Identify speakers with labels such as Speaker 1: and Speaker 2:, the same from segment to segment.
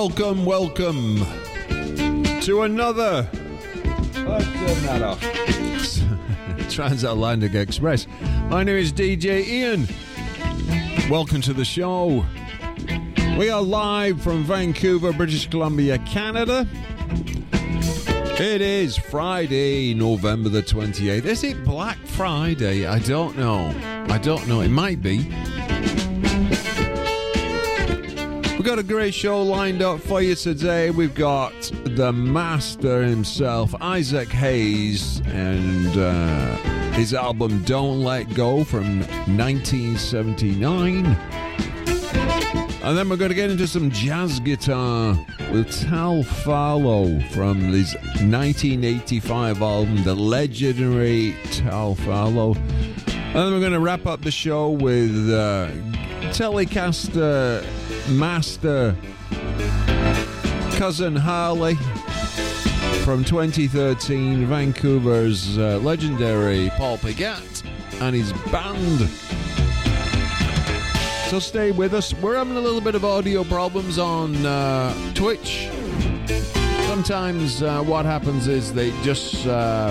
Speaker 1: welcome to another Transatlantic Express. My name is DJ Ian. Welcome to the show. We are live from Vancouver, British Columbia, Canada. It is Friday, November the 28th. Is it Black Friday? I don't know. It might be. We've got a great show lined up for you today. We've got the master himself, Isaac Hayes, and his album Don't Let Go from 1979. And then we're going to get into some jazz guitar with Tal Farlow from his 1985 album, the legendary Tal Farlow. And then we're going to wrap up the show with Telecaster master Cousin Harley from 2013, Vancouver's legendary Paul Pigat and his band. So stay with us. We're having a little bit of audio problems on Twitch. Sometimes what happens is they just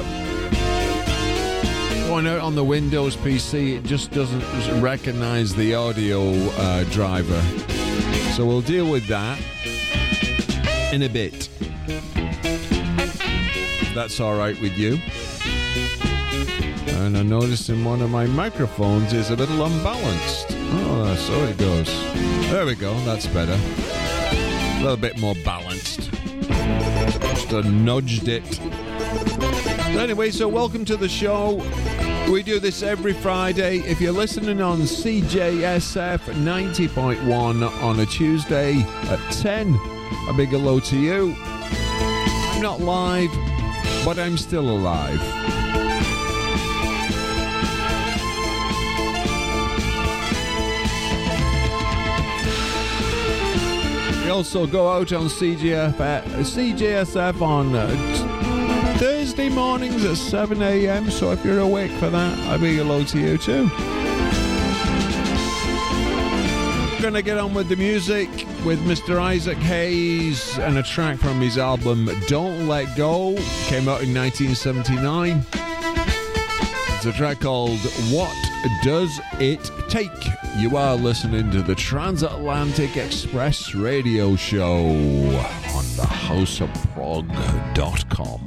Speaker 1: going out on the Windows PC, it just doesn't recognize the audio driver. So we'll deal with that in a bit. That's all right with you. And I noticed in one of my microphones is a little unbalanced. Oh, so it goes. There we go. That's better. A little bit more balanced. Just nudged it. Anyway, so welcome to the show. We do this every Friday. If you're listening on CJSF 90.1 on a Tuesday at 10, a big hello to you. I'm not live, but I'm still alive. We also go out on CJSF on Thursday mornings at 7 a.m. So if you're awake for that, a big hello to you too. We're going to get on with the music with Mr. Isaac Hayes and a track from his album Don't Let Go. Came out in 1979. It's a track called What Does It Take? You are listening to the Transatlantic Express radio show on the houseofprog.com.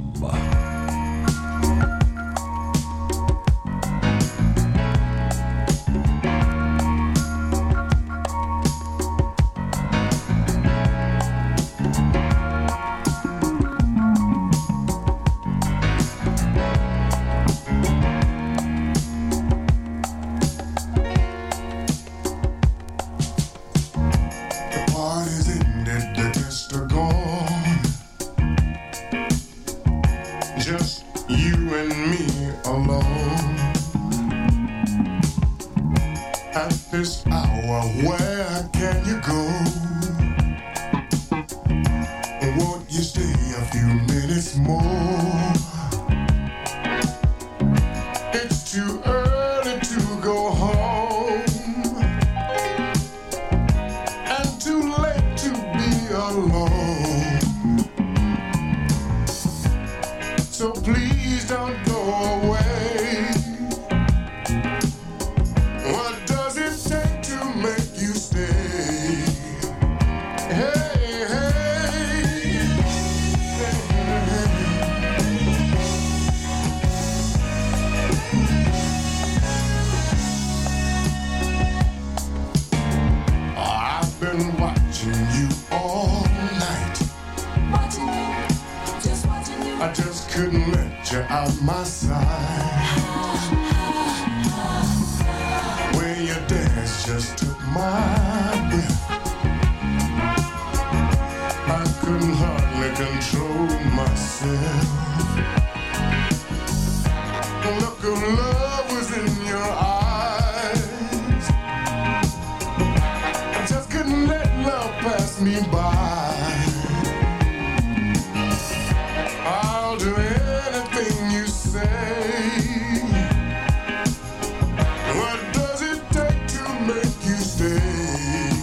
Speaker 2: What does it take to make you stay?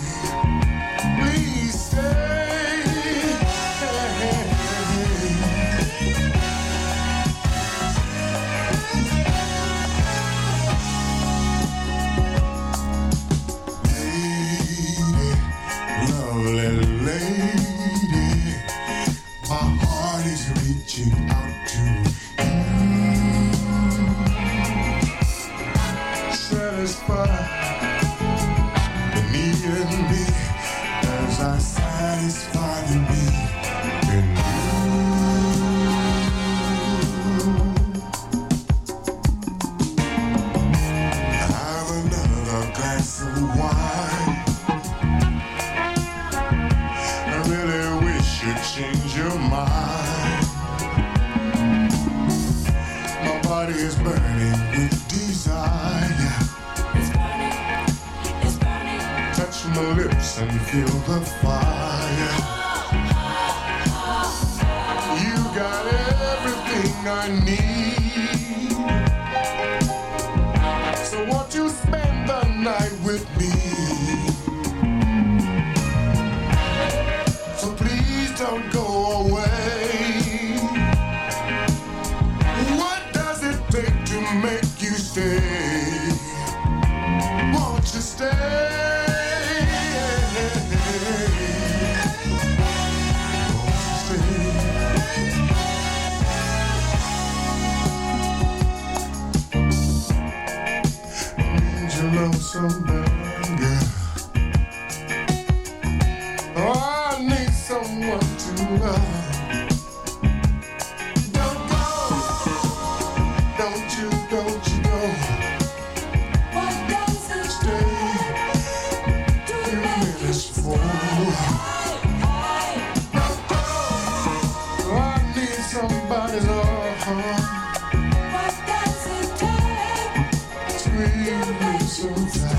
Speaker 2: satisfy the need in me as I satisfy the need in you. Have another glass of wine. I really wish you'd change your mind. My body is burning with desire. It's burning, it's burning. Touch my lips and feel the fire. You got everything I need. So won't you spend the night with me? So please don't go away. What does it take to make you stay? Won't you stay? So bad, girl. Oh, I need someone to love. Don't go, don't you go. What does it stay? 2 minutes for. Don't go, oh, I need somebody's love. What does it take? Squeeze me so tight.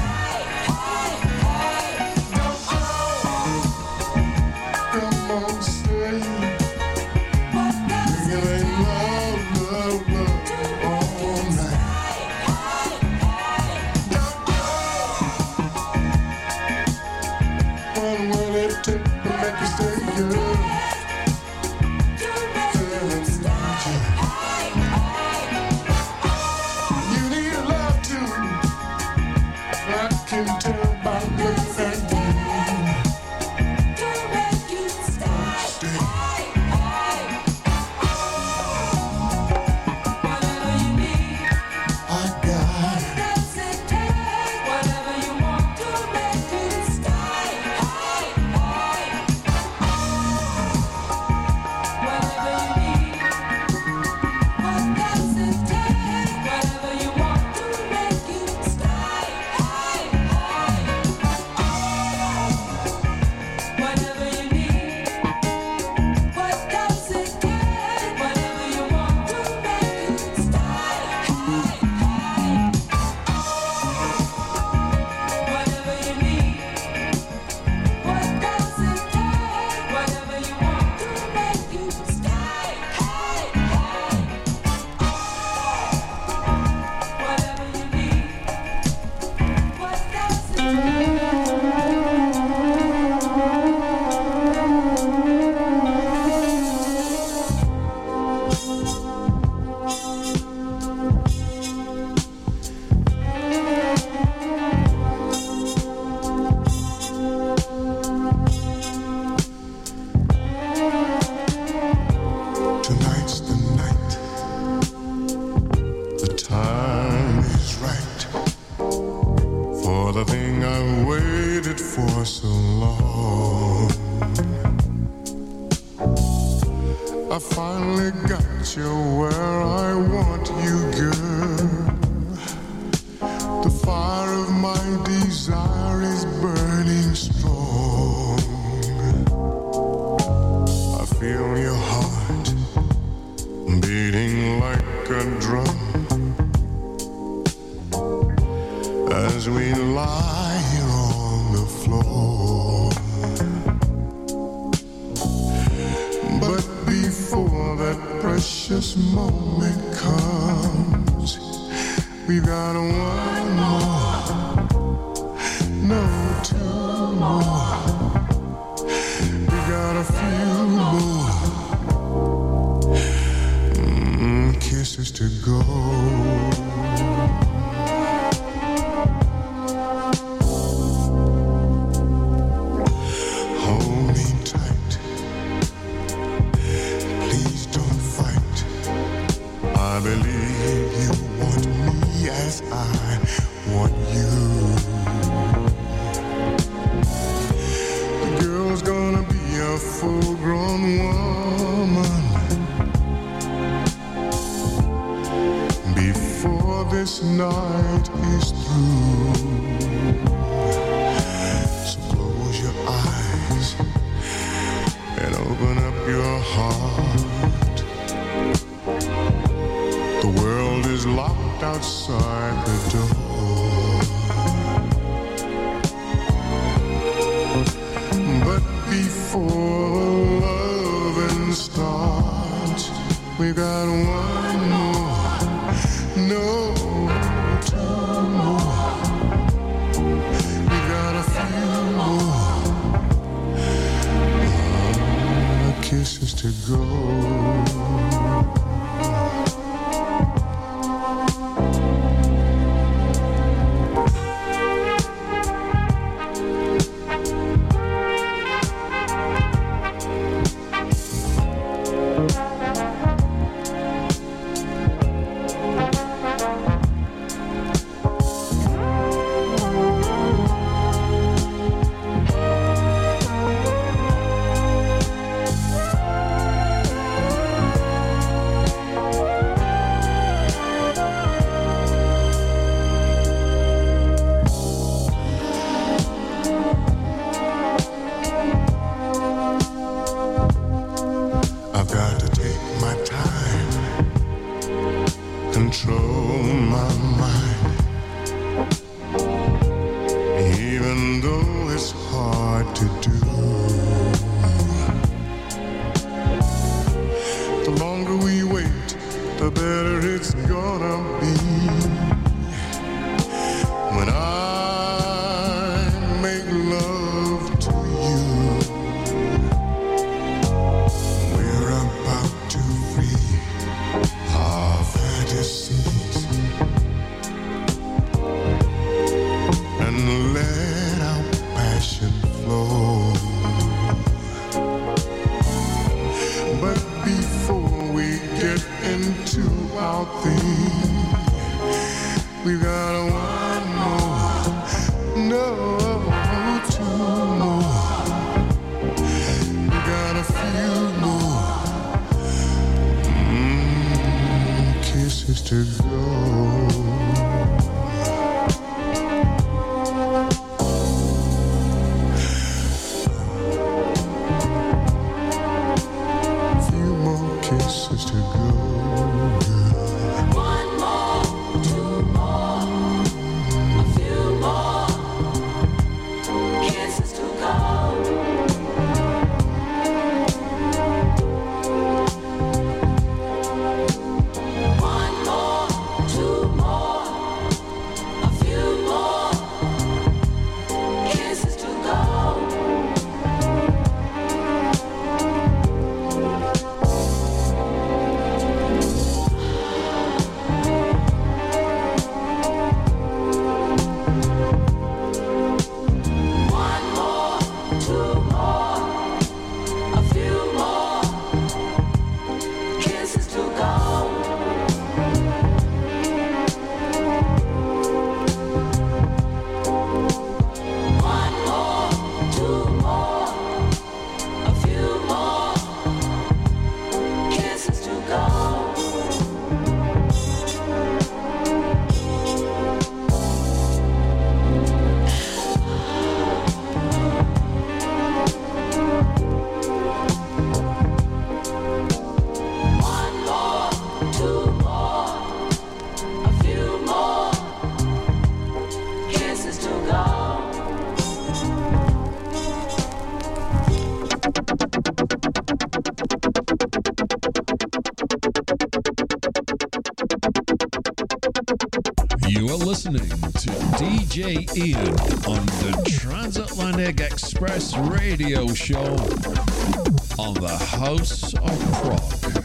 Speaker 3: I believe you want me as I
Speaker 2: go.
Speaker 1: Listening to DJ Ian on the Transatlantic Express radio show on the House of Prog.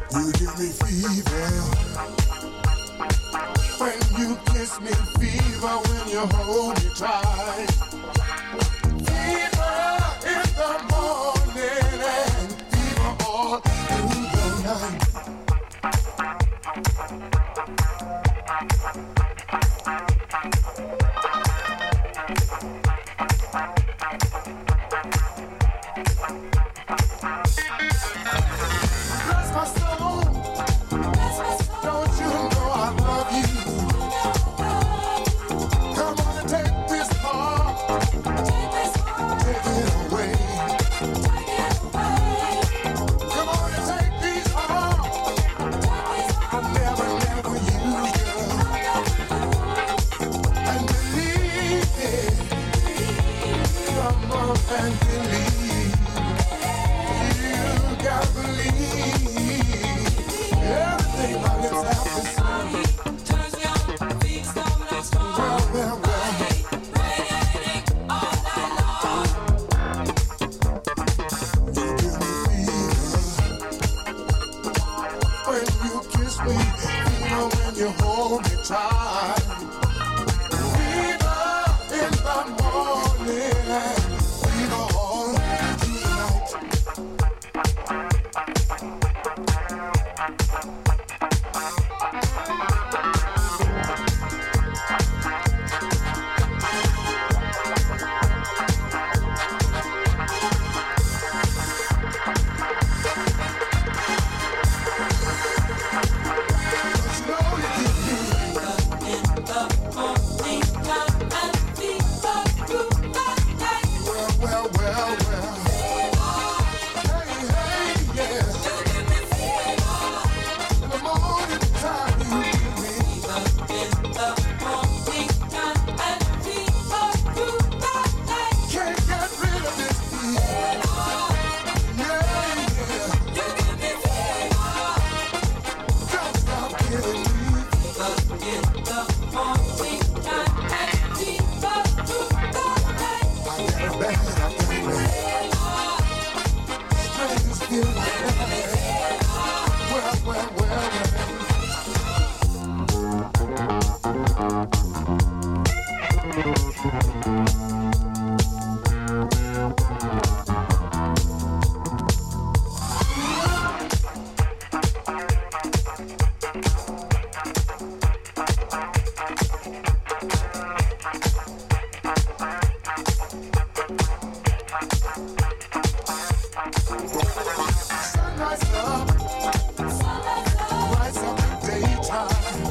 Speaker 2: You give me fever when you kiss me, fever when you hold me tight, fever in the morning and fever all through the night. Bless my soul, don't you know I love you? Come on and take this heart, take it away. Come on and take these arms, I'll never use you. And believe it, come on and believe. You gotta believe everything my lips have to say.
Speaker 3: Turns me on, feet storming like storm.
Speaker 2: Well.
Speaker 3: Radiating all night long.
Speaker 2: You give me fever when you kiss me, fever when you hold me tight, fever in the morning and fever all through the night. But you know you give me
Speaker 3: In the morning time and fever through the night.
Speaker 2: well. Hey, yeah.
Speaker 3: You give me fever.
Speaker 2: In the morning time you give me.
Speaker 3: In the morning time and fever through the night.
Speaker 2: Can't get rid of this fever. Yeah.
Speaker 3: You give me fever.
Speaker 2: Don't stop giving me.
Speaker 3: In the morning time and fever through the night.
Speaker 2: I got it bad. Strangers feel like that. Well. Sunrise up, lights up the daytime.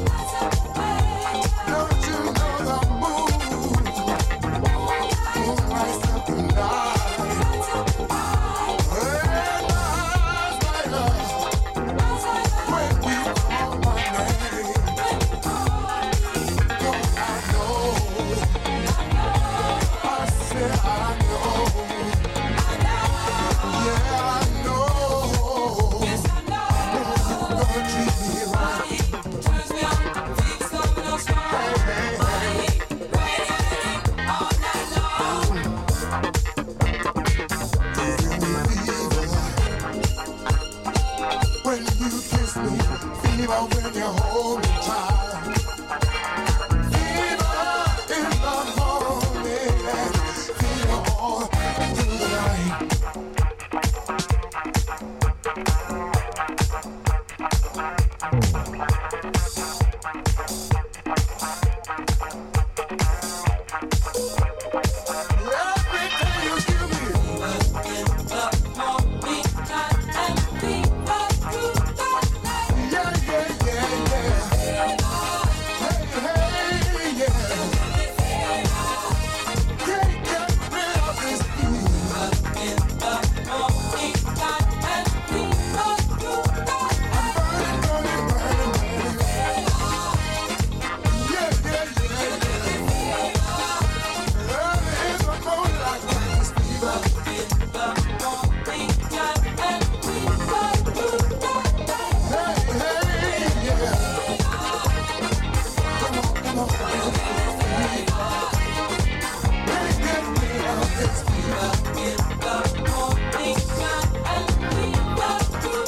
Speaker 2: Don't you know the moon lights up the night? When my eyes light up, when you call my name, don't I know? I said I know. Yeah, I know.
Speaker 3: Yes, I know.
Speaker 2: You're gonna treat me right.
Speaker 3: Turns me on, feet storming like storm. Radiating all night long.
Speaker 2: You give me fever when you kiss me, fever when you hold me tight.